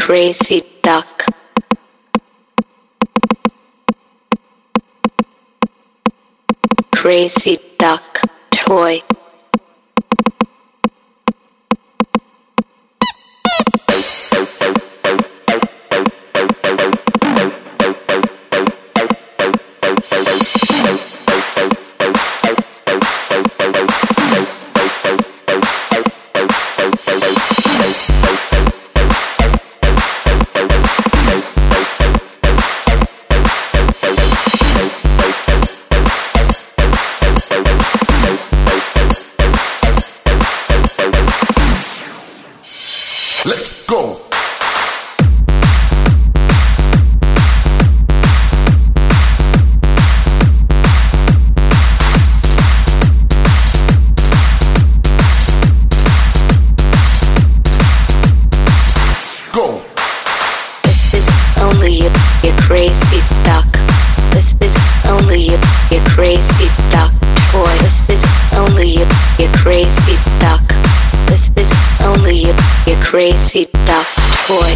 crazy duck. Crazy duck toy. Let's go! Go! This is only you crazy duck. This is only you crazy duck toy. This is only you crazy duck. This is only you crazy duck toy.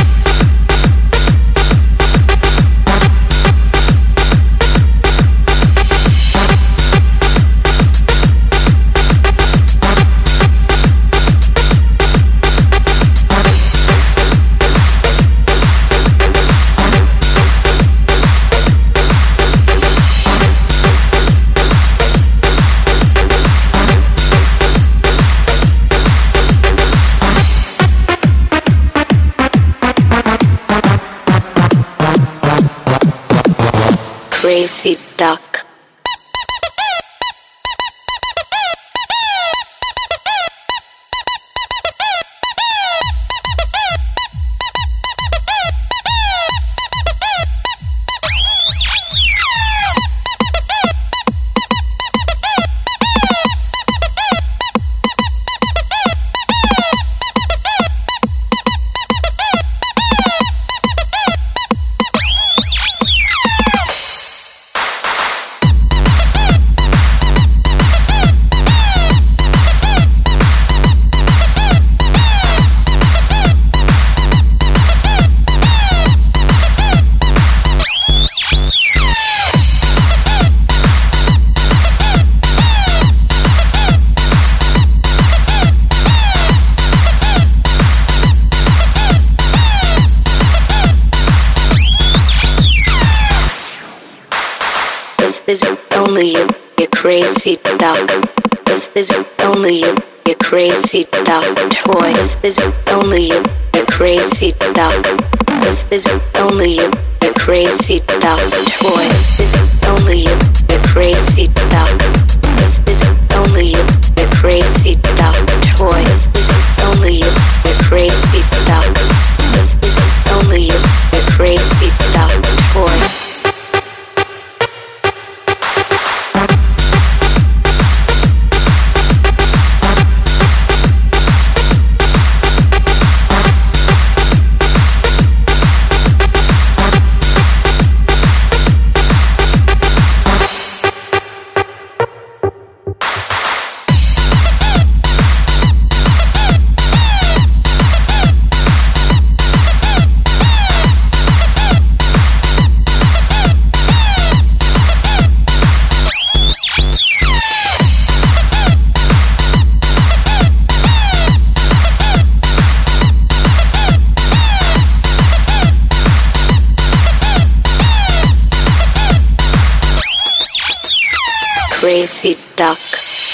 Crazy duck. This is only you crazy duck. This is only you crazy duck toy. This is only you crazy duck. This is only you crazy duck toy. This is only you crazy duck. This is only you crazy duck toy. This is only you crazy duck. This is only you crazy duck toy. Crazy duck.